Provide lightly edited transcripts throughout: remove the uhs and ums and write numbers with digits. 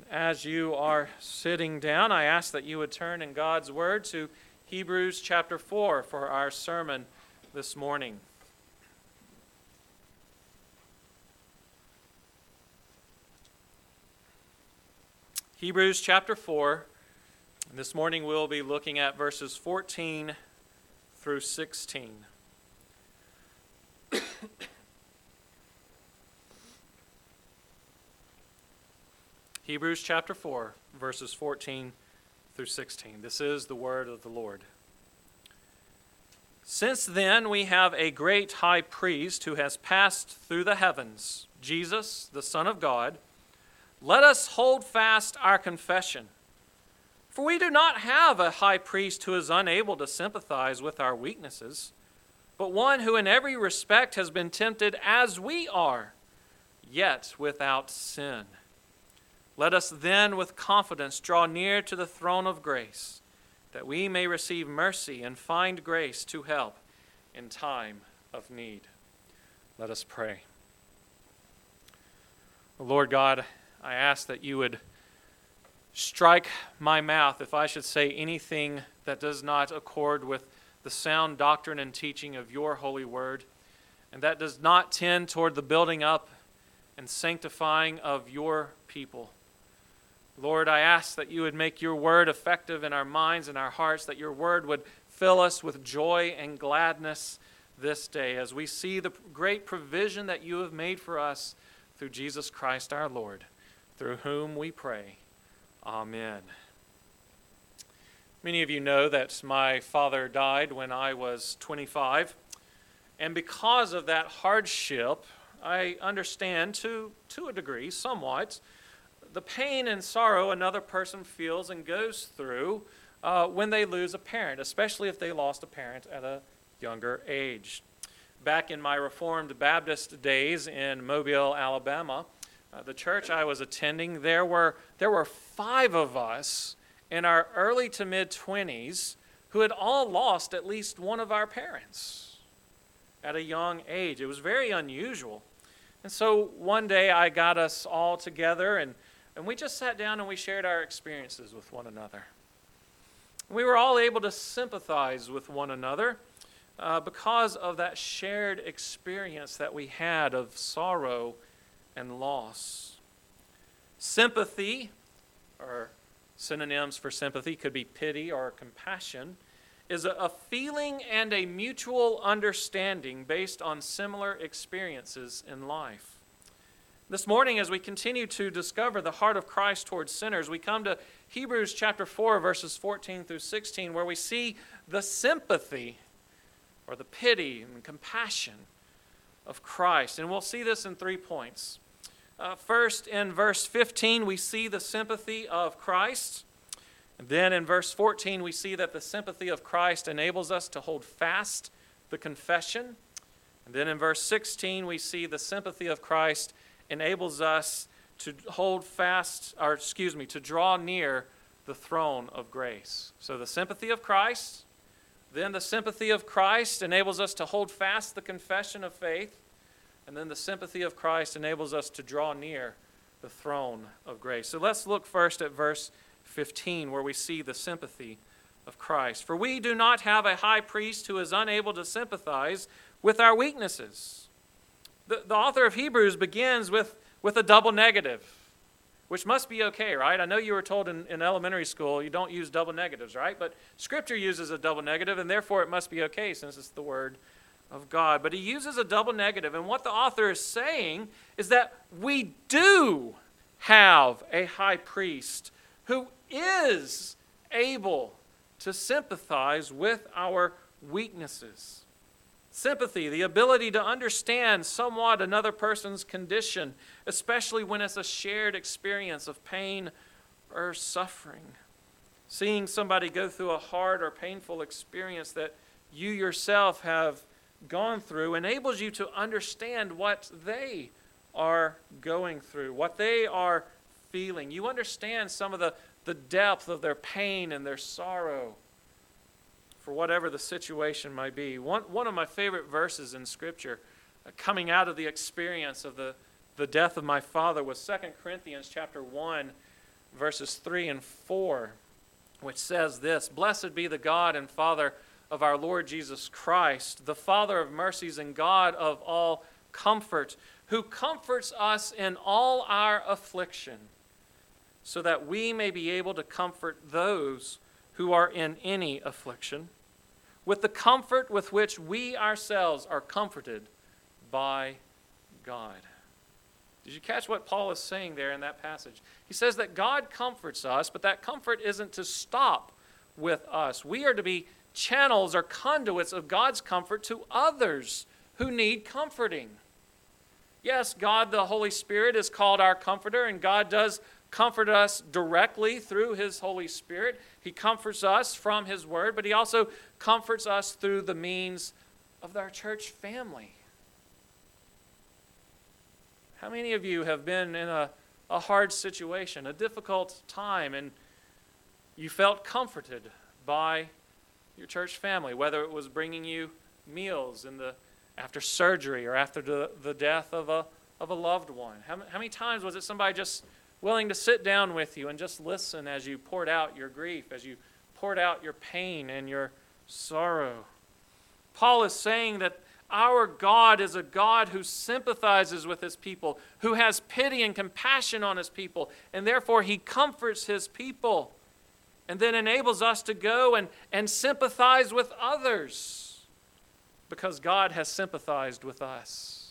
As you are sitting down, I ask that you would turn in God's Word to Hebrews chapter 4 for our sermon this morning. Hebrews chapter 4. This morning we'll be looking at verses 14 through 16. Hebrews chapter 4, verses 14 through 16. This is the word of the Lord. Since then we have a great high priest who has passed through the heavens, Jesus, the Son of God. Let us hold fast our confession. For we do not have a high priest who is unable to sympathize with our weaknesses, but one who in every respect has been tempted as we are, yet without sin. Let us then with confidence draw near to the throne of grace, that we may receive mercy and find grace to help in time of need. Let us pray. Lord God, I ask that you would strike my mouth if I should say anything that does not accord with the sound doctrine and teaching of your holy word, and that does not tend toward the building up and sanctifying of your people. Lord, I ask that you would make your word effective in our minds and our hearts, that your word would fill us with joy and gladness this day as we see the great provision that you have made for us through Jesus Christ our Lord, through whom we pray. Amen. Many of you know that my father died when I was 25, and because of that hardship, I understand to a degree, somewhat, the pain and sorrow another person feels and goes through when they lose a parent, especially if they lost a parent at a younger age. Back in my Reformed Baptist days in Mobile, Alabama, the church I was attending, there were 5 of us in our early to mid-20s who had all lost at least one of our parents at a young age. It was very unusual. And so one day I got us all together and we just sat down and we shared our experiences with one another. We were all able to sympathize with one another because of that shared experience that we had of sorrow and loss. Sympathy, or synonyms for sympathy could be pity or compassion, is a feeling and a mutual understanding based on similar experiences in life. This morning, as we continue to discover the heart of Christ towards sinners, we come to Hebrews chapter 4, verses 14 through 16, where we see the sympathy or the pity and compassion of Christ. And we'll see this in 3 points. First, in verse 15, we see the sympathy of Christ. And then in verse 14, we see that the sympathy of Christ enables us to hold fast the confession. And then in verse 16, we see the sympathy of Christ enables us to to draw near the throne of grace. So the sympathy of Christ, then the sympathy of Christ enables us to hold fast the confession of faith, and then the sympathy of Christ enables us to draw near the throne of grace. So let's look first at verse 15, where we see the sympathy of Christ. For we do not have a high priest who is unable to sympathize with our weaknesses. The author of Hebrews begins with a double negative, which must be okay, right? I know you were told in elementary school you don't use double negatives, right? But Scripture uses a double negative, and therefore it must be okay since it's the Word of God. But he uses a double negative, and what the author is saying is that we do have a high priest who is able to sympathize with our weaknesses. Sympathy, the ability to understand somewhat another person's condition, especially when it's a shared experience of pain or suffering. Seeing somebody go through a hard or painful experience that you yourself have gone through enables you to understand what they are going through, what they are feeling. You understand some of the depth of their pain and their sorrow for whatever the situation might be. One of my favorite verses in Scripture coming out of the experience of the death of my father was 2 Corinthians chapter 1, verses 3 and 4, which says this: "Blessed be the God and Father of our Lord Jesus Christ, the Father of mercies and God of all comfort, who comforts us in all our affliction, so that we may be able to comfort those who are in any affliction, with the comfort with which we ourselves are comforted by God." Did you catch what Paul is saying there in that passage? He says that God comforts us, but that comfort isn't to stop with us. We are to be channels or conduits of God's comfort to others who need comforting. Yes, God the Holy Spirit is called our comforter, and God does comfort us directly through His Holy Spirit. He comforts us from His Word, but He also comforts us through the means of our church family. How many of you have been in a hard situation, a difficult time, and you felt comforted by your church family, whether it was bringing you meals after surgery or after the death of a loved one? How many times was it somebody just willing to sit down with you and just listen as you poured out your grief, as you poured out your pain and your sorrow? Paul is saying that our God is a God who sympathizes with His people, who has pity and compassion on His people, and therefore He comforts His people and then enables us to go and sympathize with others because God has sympathized with us.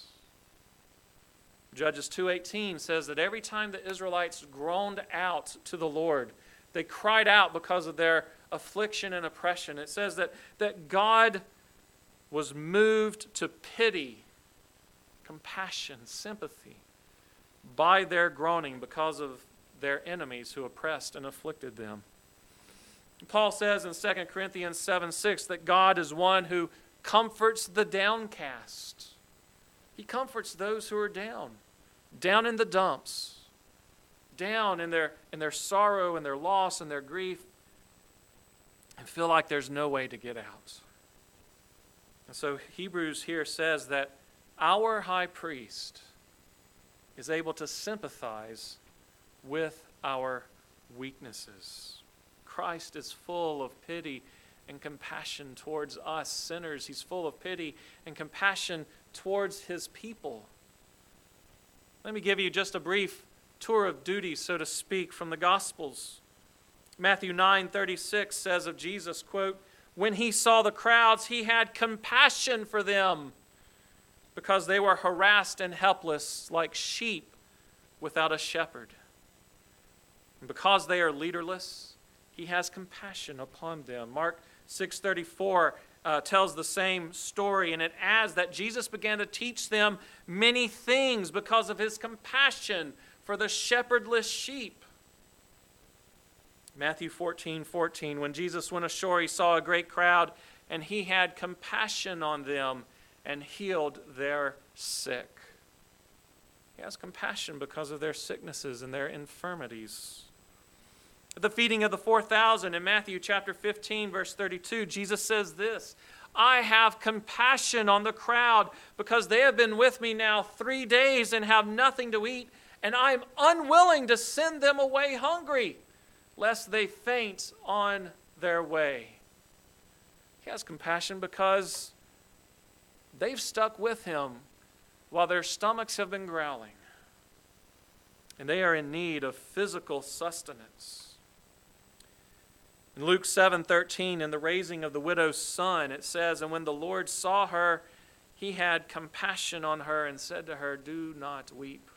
Judges 2:18 says that every time the Israelites groaned out to the Lord, they cried out because of their affliction and oppression. It says that God was moved to pity, compassion, sympathy by their groaning because of their enemies who oppressed and afflicted them. Paul says in 2 Corinthians 7:6 that God is one who comforts the downcast. He comforts those who are down in the dumps, down in their sorrow and their loss and their grief, and feel like there's no way to get out. And so Hebrews here says that our high priest is able to sympathize with our weaknesses. Christ is full of pity and compassion towards us sinners. He's full of pity and compassion towards His people. Let me give you just a brief tour of duty, so to speak, from the Gospels. Matthew 9:36 says of Jesus, quote, "When He saw the crowds, He had compassion for them because they were harassed and helpless like sheep without a shepherd. And because they are leaderless, He has compassion upon them." Mark 6:34 tells the same story, and it adds that Jesus began to teach them many things because of His compassion for the shepherdless sheep. Matthew 14:14, when Jesus went ashore, He saw a great crowd, and He had compassion on them and healed their sick. He has compassion because of their sicknesses and their infirmities. At the feeding of the 4,000 in Matthew chapter 15, verse 32, Jesus says this: "I have compassion on the crowd because they have been with me now 3 days and have nothing to eat, and I am unwilling to send them away hungry, lest they faint on their way." He has compassion because they've stuck with Him while their stomachs have been growling, and they are in need of physical sustenance. In Luke 7:13, in the raising of the widow's son, it says, "And when the Lord saw her, He had compassion on her and said to her, 'Do not weep.'"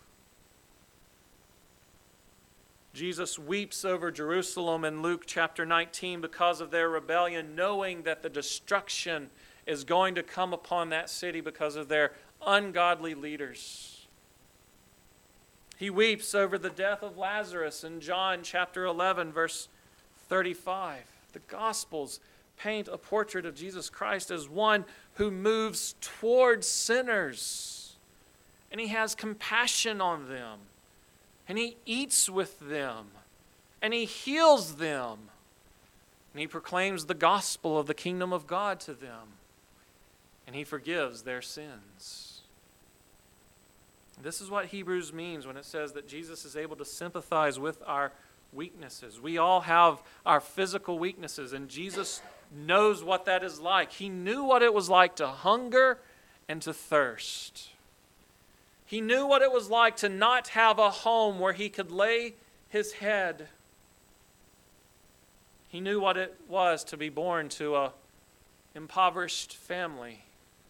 Jesus weeps over Jerusalem in Luke chapter 19 because of their rebellion, knowing that the destruction is going to come upon that city because of their ungodly leaders. He weeps over the death of Lazarus in John chapter 11, verse 35. The Gospels paint a portrait of Jesus Christ as one who moves towards sinners, and He has compassion on them, and He eats with them, and He heals them, and He proclaims the gospel of the kingdom of God to them, and He forgives their sins. This is what Hebrews means when it says that Jesus is able to sympathize with our weaknesses. We all have our physical weaknesses, and Jesus knows what that is like. He knew what it was like to hunger and to thirst. He knew what it was like to not have a home where he could lay his head. He knew what it was to be born to an impoverished family.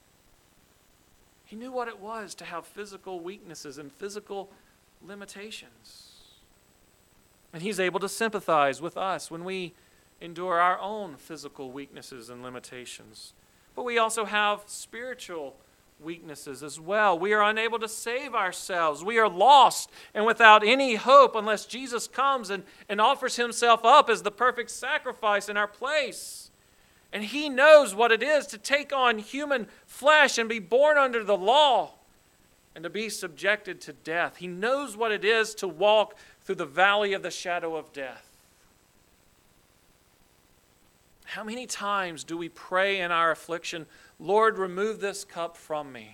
He knew what it was to have physical weaknesses and physical limitations. And he's able to sympathize with us when we endure our own physical weaknesses and limitations. But we also have spiritual weaknesses as well. We are unable to save ourselves. We are lost and without any hope unless Jesus comes and offers himself up as the perfect sacrifice in our place. And he knows what it is to take on human flesh and be born under the law and to be subjected to death. He knows what it is to walk through the valley of the shadow of death. How many times do we pray in our affliction, Lord, remove this cup from me?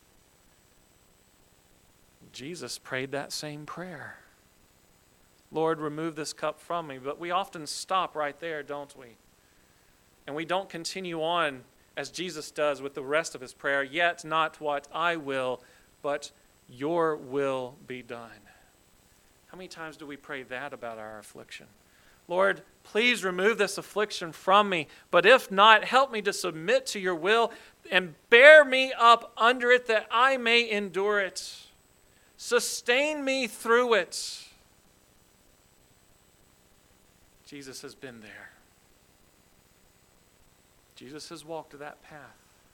Jesus prayed that same prayer. Lord, remove this cup from me. But we often stop right there, don't we? And we don't continue on as Jesus does with the rest of his prayer, yet not what I will, but your will be done. How many times do we pray that about our affliction? Lord, please remove this affliction from me, but if not, help me to submit to your will and bear me up under it that I may endure it. Sustain me through it. Jesus has been there. Jesus has walked that path.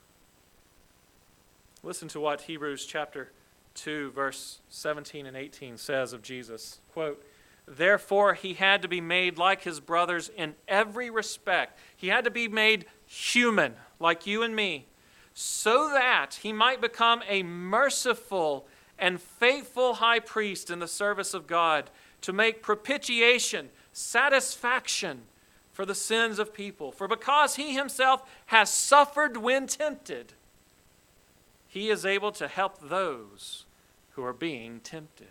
Listen to what Hebrews chapter 2, verse 17 and 18 says of Jesus. Quote, therefore, he had to be made like his brothers in every respect. He had to be made human, like you and me, so that he might become a merciful and faithful high priest in the service of God, to make propitiation, satisfaction for the sins of people. For because he himself has suffered when tempted, he is able to help those who are being tempted.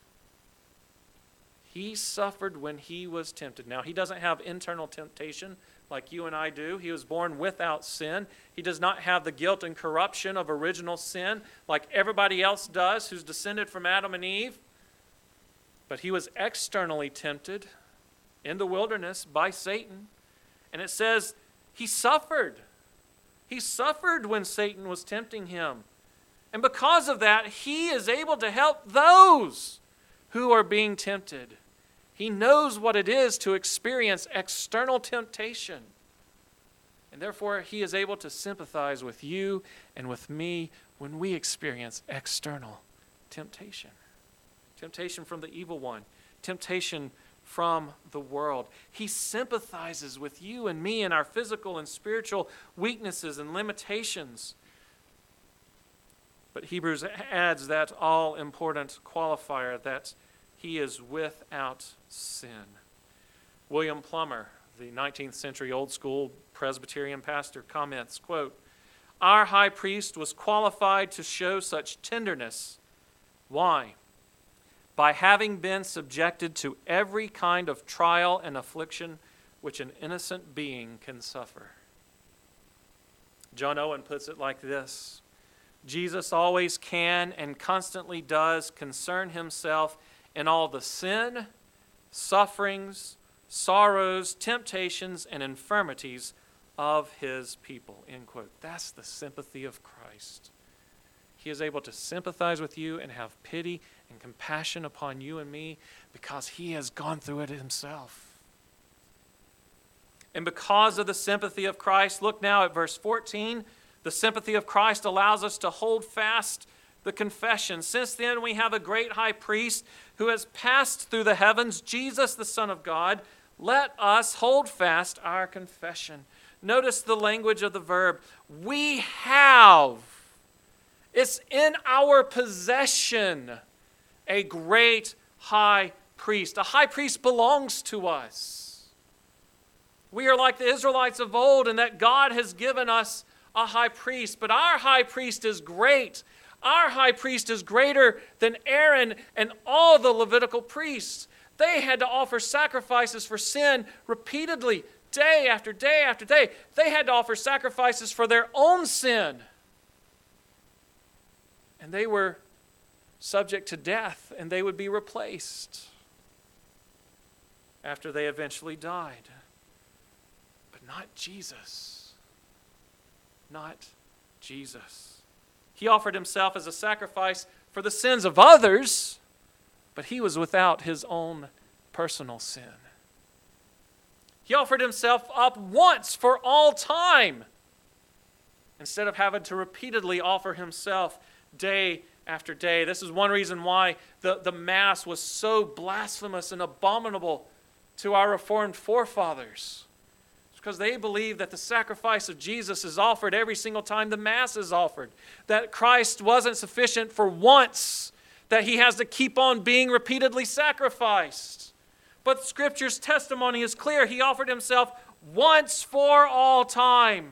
He suffered when he was tempted. Now, he doesn't have internal temptation like you and I do. He was born without sin. He does not have the guilt and corruption of original sin like everybody else does who's descended from Adam and Eve. But he was externally tempted in the wilderness by Satan. And it says he suffered. He suffered when Satan was tempting him. And because of that, he is able to help those who are being tempted. He knows what it is to experience external temptation. And therefore, he is able to sympathize with you and with me when we experience external temptation. Temptation from the evil one. Temptation from the world. He sympathizes with you and me in our physical and spiritual weaknesses and limitations. But Hebrews adds that all-important qualifier that he is without sin. William Plummer, the 19th century old school Presbyterian pastor, comments, quote, our high priest was qualified to show such tenderness. Why? By having been subjected to every kind of trial and affliction which an innocent being can suffer. John Owen puts it like this: Jesus always can and constantly does concern himself in all the sin, sufferings, sorrows, temptations, and infirmities of his people. End quote. That's the sympathy of Christ. He is able to sympathize with you and have pity and compassion upon you and me because he has gone through it himself. And because of the sympathy of Christ, look now at verse 14. The sympathy of Christ allows us to hold fast the confession. Since then, we have a great high priest who has passed through the heavens, Jesus, the Son of God. Let us hold fast our confession. Notice the language of the verb. We have. It's in our possession a great high priest. A high priest belongs to us. We are like the Israelites of old in that God has given us a high priest, but our high priest is great. Our high priest is greater than Aaron and all the Levitical priests. They had to offer sacrifices for sin repeatedly, day after day after day. They had to offer sacrifices for their own sin. And they were subject to death, and they would be replaced after they eventually died. But not Jesus. Not Jesus. He offered himself as a sacrifice for the sins of others, but he was without his own personal sin. He offered himself up once for all time, instead of having to repeatedly offer himself day after day. This is one reason why the Mass was so blasphemous and abominable to our Reformed forefathers. It's because they believed that the sacrifice of Jesus is offered every single time the Mass is offered. That Christ wasn't sufficient for once, that he has to keep on being repeatedly sacrificed. But Scripture's testimony is clear. He offered himself once for all time.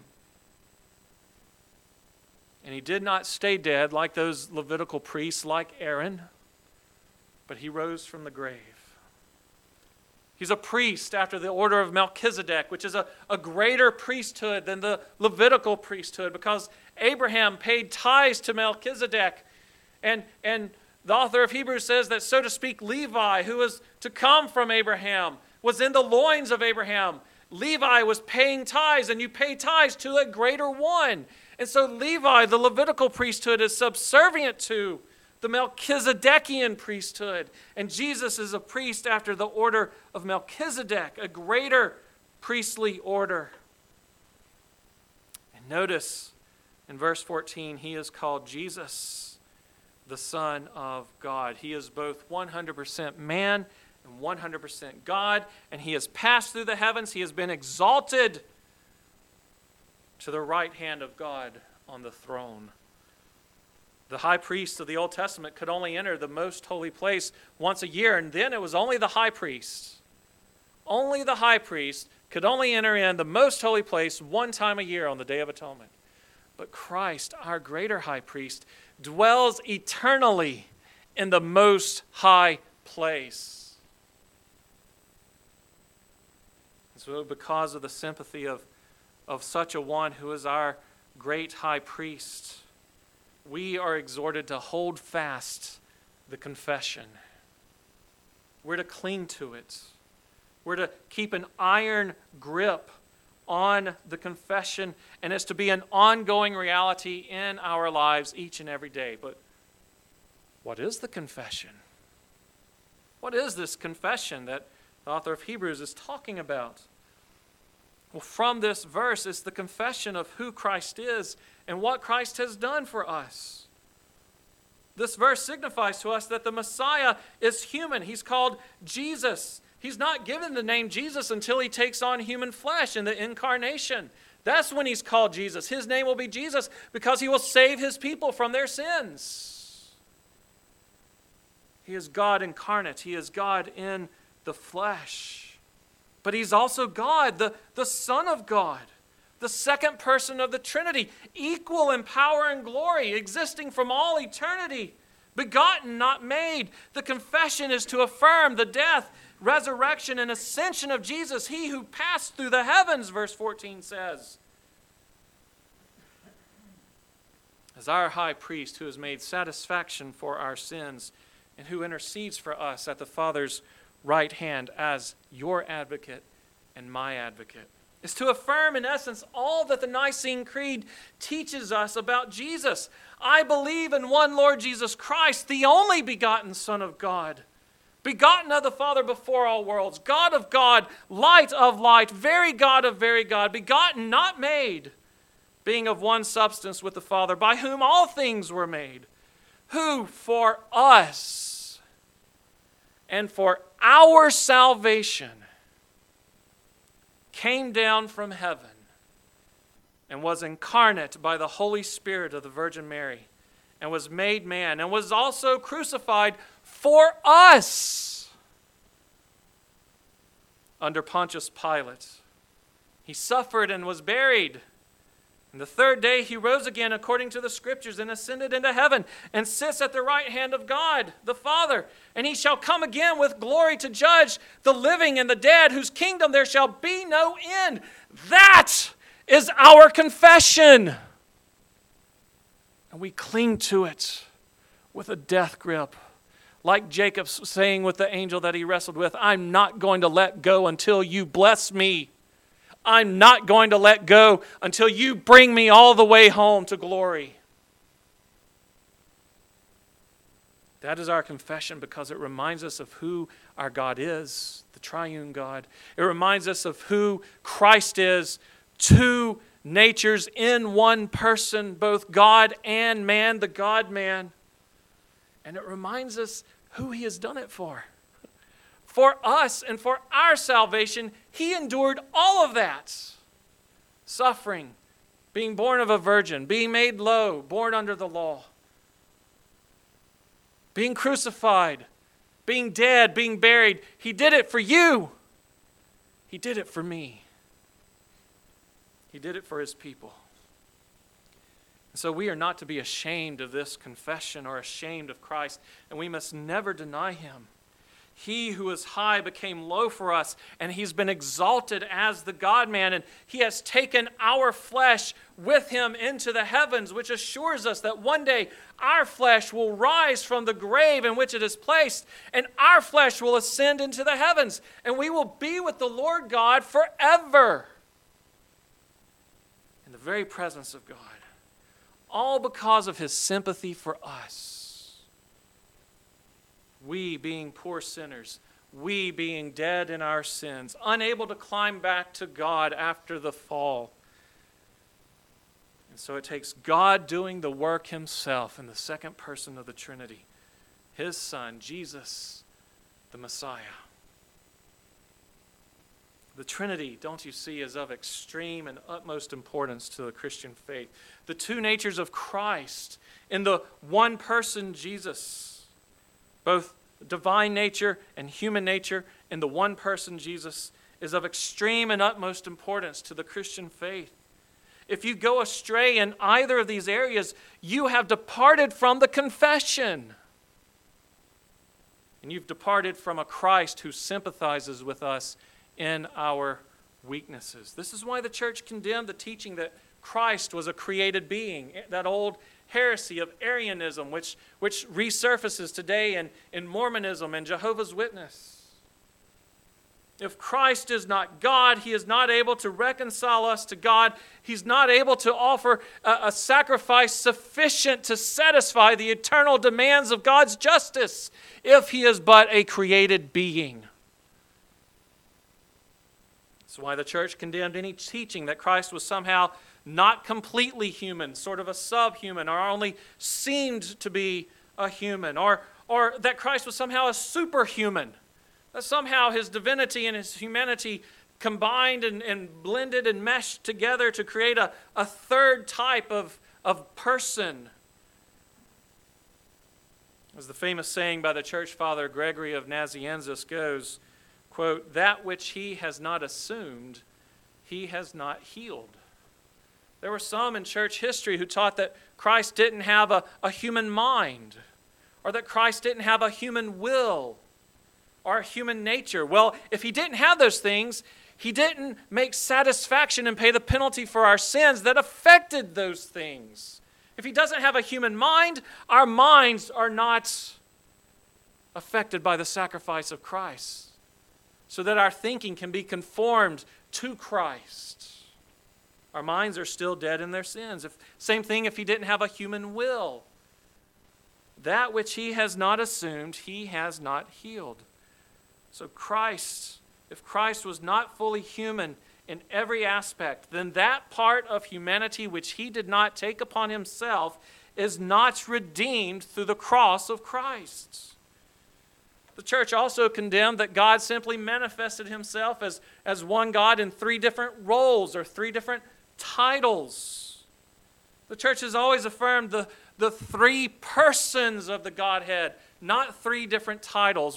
And he did not stay dead like those Levitical priests, like Aaron, but he rose from the grave. He's a priest after the order of Melchizedek, which is a greater priesthood than the Levitical priesthood, because Abraham paid tithes to Melchizedek. And the author of Hebrews says that, so to speak, Levi, who was to come from Abraham, was in the loins of Abraham. Levi was paying tithes, and you pay tithes to a greater one. And so Levi, the Levitical priesthood, is subservient to the Melchizedekian priesthood. And Jesus is a priest after the order of Melchizedek, a greater priestly order. And notice in verse 14, he is called Jesus, the Son of God. He is both 100% man and 100% God, and he has passed through the heavens. He has been exalted to the right hand of God on the throne. The high priest of the Old Testament could only enter the most holy place once a year, and then it was only the high priest. Only the high priest could only enter in the most holy place one time a year on the Day of Atonement. But Christ, our greater high priest, dwells eternally in the most high place. And so because of the sympathy of such a one who is our great high priest, we are exhorted to hold fast the confession. We're to cling to it. We're to keep an iron grip on the confession, and it's to be an ongoing reality in our lives each and every day. But what is the confession? What is this confession that the author of Hebrews is talking about? Well, from this verse, it's the confession of who Christ is and what Christ has done for us. This verse signifies to us that the Messiah is human. He's called Jesus. He's not given the name Jesus until he takes on human flesh in the incarnation. That's when he's called Jesus. His name will be Jesus because he will save his people from their sins. He is God incarnate. He is God in the flesh. But he's also God, the Son of God, the second person of the Trinity, equal in power and glory, existing from all eternity, begotten, not made. The confession is to affirm the death, resurrection, and ascension of Jesus, he who passed through the heavens, verse 14 says. As our high priest who has made satisfaction for our sins and who intercedes for us at the Father's right hand as your advocate and my advocate, is to affirm in essence all that the Nicene Creed teaches us about Jesus. I believe in one Lord Jesus Christ, the only begotten Son of God, begotten of the Father before all worlds, God of God, light of light, very God of very God, begotten, not made, being of one substance with the Father, by whom all things were made, who for us and for our salvation came down from heaven and was incarnate by the Holy Spirit of the Virgin Mary and was made man and was also crucified for us under Pontius Pilate. He suffered and was buried And the third day he rose again according to the Scriptures and ascended into heaven and sits at the right hand of God, the Father. And he shall come again with glory to judge the living and the dead, whose kingdom there shall be no end. That is our confession. And we cling to it with a death grip. Like Jacob saying with the angel that he wrestled with, I'm not going to let go until you bless me. I'm not going to let go until you bring me all the way home to glory. That is our confession because it reminds us of who our God is, the triune God. It reminds us of who Christ is, two natures in one person, both God and man, the God-man. And it reminds us who he has done it for. For us and for our salvation, he endured all of that. Suffering, being born of a virgin, being made low, born under the law, being crucified, being dead, being buried. He did it for you. He did it for me. He did it for his people. And so we are not to be ashamed of this confession or ashamed of Christ, and we must never deny him. He who is high became low for us, and he's been exalted as the God-man, and he has taken our flesh with him into the heavens, which assures us that one day our flesh will rise from the grave in which it is placed, and our flesh will ascend into the heavens, and we will be with the Lord God forever in the very presence of God, all because of his sympathy for us. We being poor sinners, we being dead in our sins, unable to climb back to God after the fall. And so it takes God doing the work himself in the second person of the Trinity, his Son, Jesus, the Messiah. The Trinity, don't you see, is of extreme and utmost importance to the Christian faith. The two natures of Christ in the one person, Jesus, both divine nature and human nature in the one person, Jesus, is of extreme and utmost importance to the Christian faith. If you go astray in either of these areas, you have departed from the confession. And you've departed from a Christ who sympathizes with us in our weaknesses. This is why the church condemned the teaching that Christ was a created being, that old heresy of Arianism, which resurfaces today in Mormonism and Jehovah's Witness. If Christ is not God, he is not able to reconcile us to God. He's not able to offer a sacrifice sufficient to satisfy the eternal demands of God's justice if he is but a created being. That's why the church condemned any teaching that Christ was somehow not completely human, sort of a subhuman, or only seemed to be a human, or that Christ was somehow a superhuman, that somehow his divinity and his humanity combined and blended and meshed together to create a third type of person. As the famous saying by the church father Gregory of Nazianzus goes, quote, "That which he has not assumed, he has not healed." There were some in church history who taught that Christ didn't have a human mind, or that Christ didn't have a human will, or a human nature. Well, if he didn't have those things, he didn't make satisfaction and pay the penalty for our sins that affected those things. If he doesn't have a human mind, our minds are not affected by the sacrifice of Christ, so that our thinking can be conformed to Christ. Our minds are still dead in their sins. Same thing if he didn't have a human will. That which he has not assumed, he has not healed. So if Christ was not fully human in every aspect, then that part of humanity which he did not take upon himself is not redeemed through the cross of Christ. The church also condemned that God simply manifested himself as one God in three different roles or three different titles. The church has always affirmed the three persons of the Godhead, not three different titles with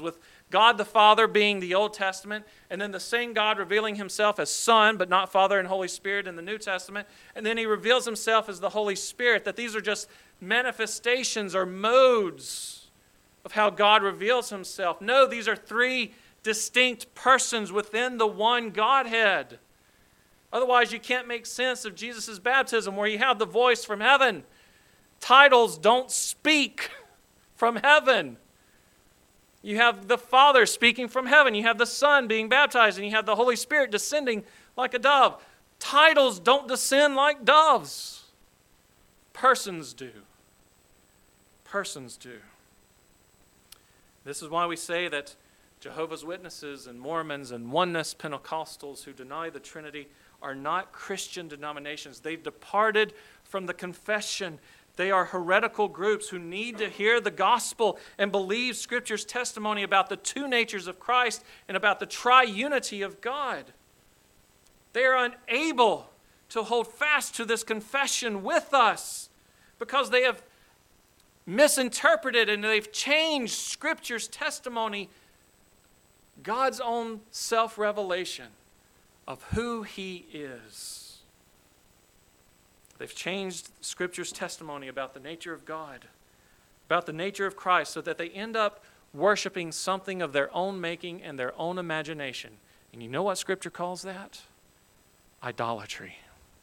God the Father being the Old Testament, and then the same God revealing himself as Son, but not Father and Holy Spirit in the New Testament, and then he reveals himself as the Holy Spirit, that these are just manifestations or modes of how God reveals himself. No, these are three distinct persons within the one Godhead. Otherwise, you can't make sense of Jesus' baptism, where you have the voice from heaven. Titles don't speak from heaven. You have the Father speaking from heaven. You have the Son being baptized, and you have the Holy Spirit descending like a dove. Titles don't descend like doves. Persons do. Persons do. This is why we say that Jehovah's Witnesses and Mormons and Oneness Pentecostals who deny the Trinity are not Christian denominations. They've departed from the confession. They are heretical groups who need to hear the gospel and believe Scripture's testimony about the two natures of Christ and about the triunity of God. They are unable to hold fast to this confession with us because they have misinterpreted and they've changed Scripture's testimony, God's own self-revelation of who He is. They've changed Scripture's testimony about the nature of God, about the nature of Christ, so that they end up worshiping something of their own making and their own imagination. And you know what Scripture calls that? Idolatry.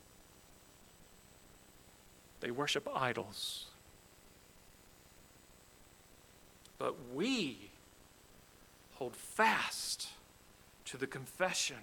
They worship idols. But we hold fast to the confession.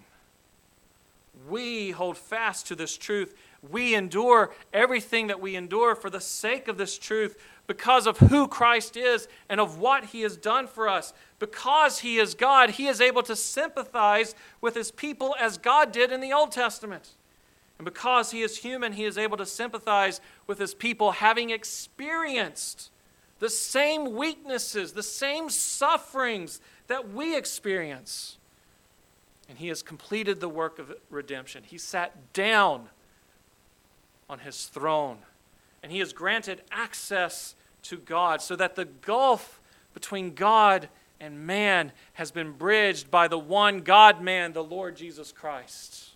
We hold fast to this truth. We endure everything that we endure for the sake of this truth because of who Christ is and of what He has done for us. Because He is God, He is able to sympathize with His people as God did in the Old Testament. And because He is human, He is able to sympathize with His people having experienced the same weaknesses, the same sufferings that we experience. And He has completed the work of redemption. He sat down on His throne, and He has granted access to God so that the gulf between God and man has been bridged by the one God-man, the Lord Jesus Christ.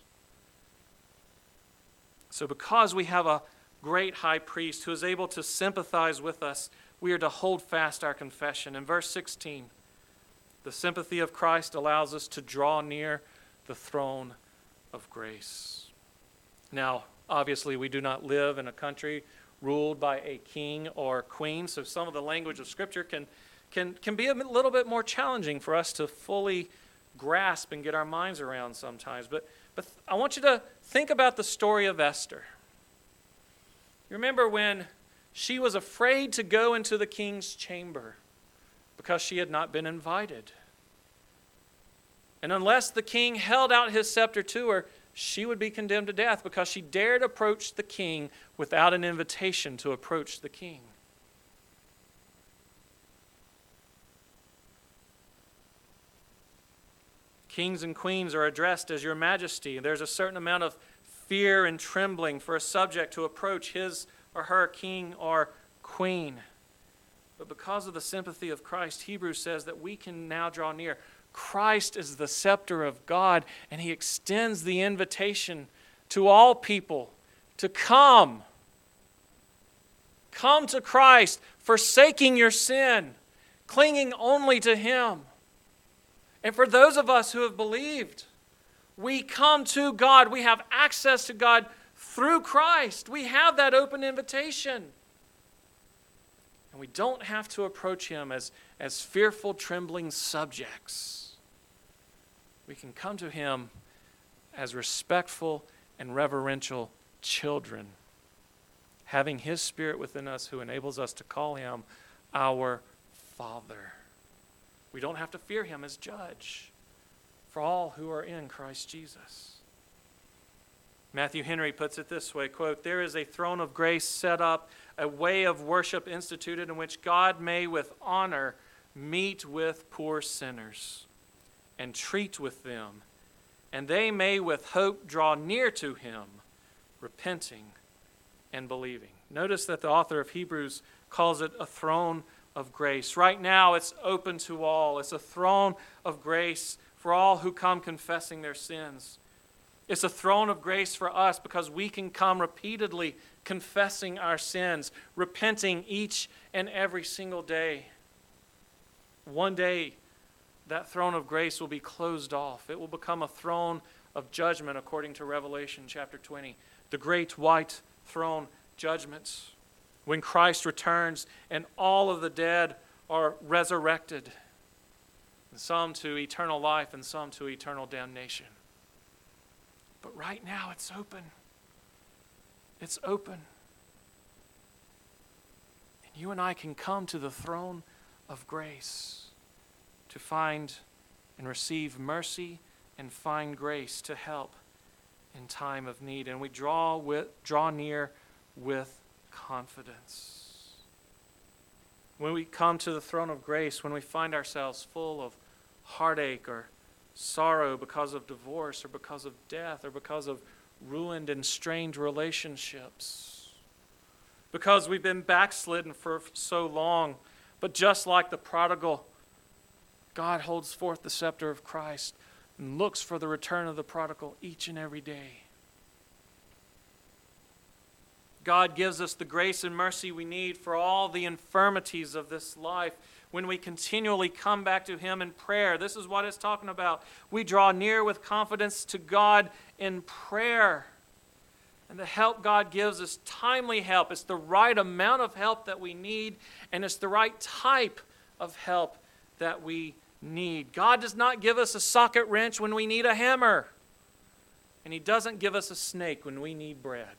So because we have a great high priest who is able to sympathize with us, we are to hold fast our confession. In verse 16, the sympathy of Christ allows us to draw near the throne of grace. Now, obviously, we do not live in a country ruled by a king or queen, so some of the language of Scripture can be a little bit more challenging for us to fully grasp and get our minds around sometimes. But I want you to think about the story of Esther. You remember when she was afraid to go into the king's chamber because she had not been invited. And unless the king held out his scepter to her, she would be condemned to death because she dared approach the king without an invitation to approach the king. Kings and queens are addressed as Your Majesty. There's a certain amount of fear and trembling for a subject to approach his or her king or queen. But because of the sympathy of Christ, Hebrews says that we can now draw near. Christ is the scepter of God, and He extends the invitation to all people to come. Come to Christ, forsaking your sin, clinging only to Him. And for those of us who have believed, we come to God. We have access to God through Christ. We have that open invitation. And we don't have to approach Him as fearful, trembling subjects. We can come to Him as respectful and reverential children, having His Spirit within us who enables us to call Him our Father. We don't have to fear Him as judge for all who are in Christ Jesus. Matthew Henry puts it this way, quote, "There is a throne of grace set up, a way of worship instituted in which God may with honor meet with poor sinners and treat with them, and they may with hope draw near to Him, repenting and believing." Notice that the author of Hebrews calls it a throne of grace. Right now, it's open to all. It's a throne of grace for all who come confessing their sins. It's a throne of grace for us because we can come repeatedly confessing our sins, repenting each and every single day. One day, that throne of grace will be closed off. It will become a throne of judgment according to Revelation chapter 20. The great white throne judgment, when Christ returns and all of the dead are resurrected, and some to eternal life and some to eternal damnation. But right now it's open. It's open. And you and I can come to the throne of grace to find and receive mercy and find grace to help in time of need. And we draw near with confidence. When we come to the throne of grace, when we find ourselves full of heartache or sorrow because of divorce or because of death or because of ruined and strained relationships, because we've been backslidden for so long, but just like the prodigal, God holds forth the scepter of Christ and looks for the return of the prodigal each and every day. God gives us the grace and mercy we need for all the infirmities of this life. When we continually come back to Him in prayer, this is what it's talking about. We draw near with confidence to God in prayer. And the help God gives is timely help. It's the right amount of help that we need, and it's the right type of help that we need. God does not give us a socket wrench when we need a hammer, and He doesn't give us a snake when we need bread.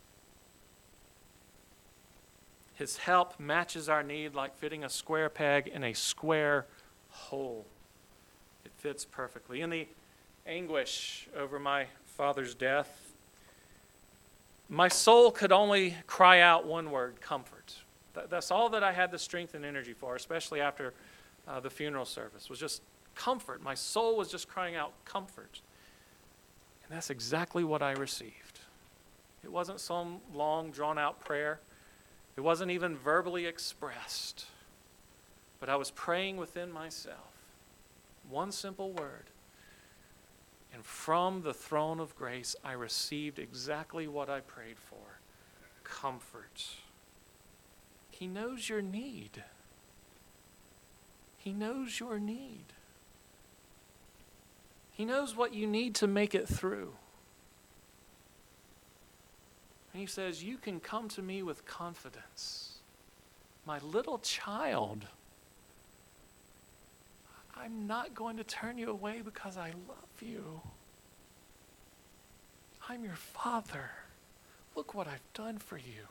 His help matches our need like fitting a square peg in a square hole. It fits perfectly. In the anguish over my father's death, my soul could only cry out one word: comfort. That's all that I had the strength and energy for, especially after the funeral service, was just comfort. My soul was just crying out comfort. And that's exactly what I received. It wasn't some long, drawn-out prayer. It wasn't even verbally expressed, but I was praying within myself. One simple word. And from the throne of grace, I received exactly what I prayed for: comfort. He knows your need. He knows your need. He knows what you need to make it through. And He says, you can come to me with confidence. My little child, I'm not going to turn you away because I love you. I'm your Father. Look what I've done for you.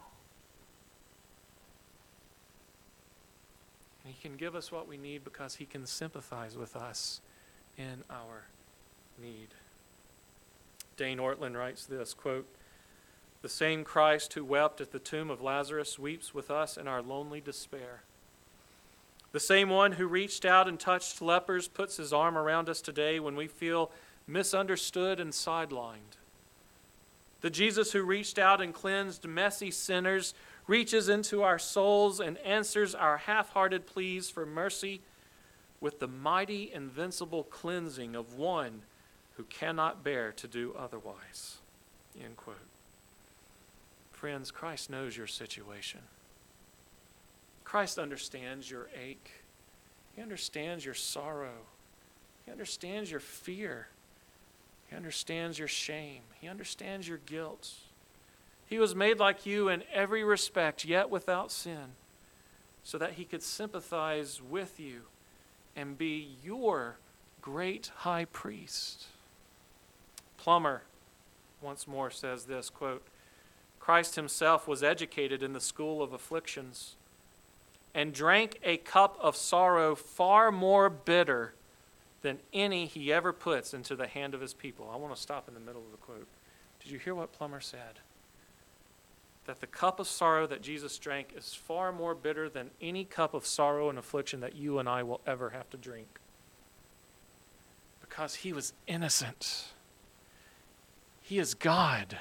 And He can give us what we need because He can sympathize with us in our need. Dane Ortland writes this, quote, "The same Christ who wept at the tomb of Lazarus weeps with us in our lonely despair. The same one who reached out and touched lepers puts His arm around us today when we feel misunderstood and sidelined. The Jesus who reached out and cleansed messy sinners reaches into our souls and answers our half-hearted pleas for mercy with the mighty, invincible cleansing of one who cannot bear to do otherwise." End quote. Friends, Christ knows your situation. Christ understands your ache. He understands your sorrow. He understands your fear. He understands your shame. He understands your guilt. He was made like you in every respect, yet without sin, so that He could sympathize with you and be your great high priest. Plummer once more says this, quote, "Christ Himself was educated in the school of afflictions and drank a cup of sorrow far more bitter than any He ever puts into the hand of His people." I want to stop in the middle of the quote. Did you hear what Plummer said? That the cup of sorrow that Jesus drank is far more bitter than any cup of sorrow and affliction that you and I will ever have to drink. Because He was innocent. He is God.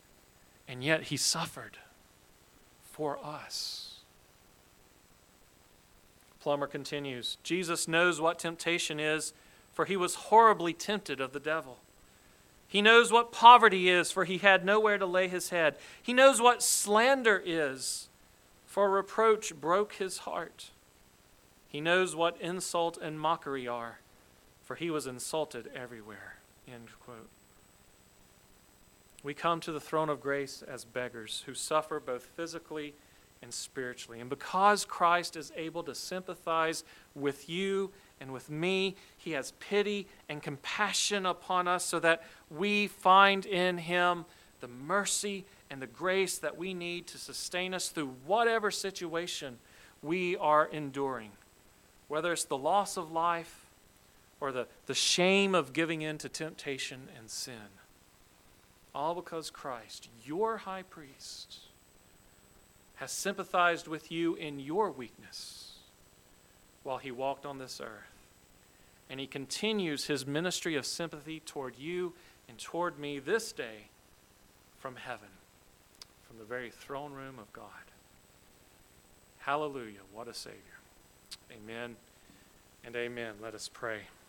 And yet He suffered for us. Plummer continues, Jesus knows what temptation is, for he was horribly tempted of the devil. He knows what poverty is, for he had nowhere to lay his head. He knows what slander is, for reproach broke his heart. He knows what insult and mockery are, for he was insulted everywhere. End quote. We come to the throne of grace as beggars who suffer both physically and spiritually. And because Christ is able to sympathize with you and with me, he has pity and compassion upon us so that we find in him the mercy and the grace that we need to sustain us through whatever situation we are enduring, whether it's the loss of life or the shame of giving in to temptation and sin. All because Christ, your high priest, has sympathized with you in your weakness while he walked on this earth. And he continues his ministry of sympathy toward you and toward me this day from heaven, from the very throne room of God. Hallelujah, what a Savior. Amen and amen. Let us pray.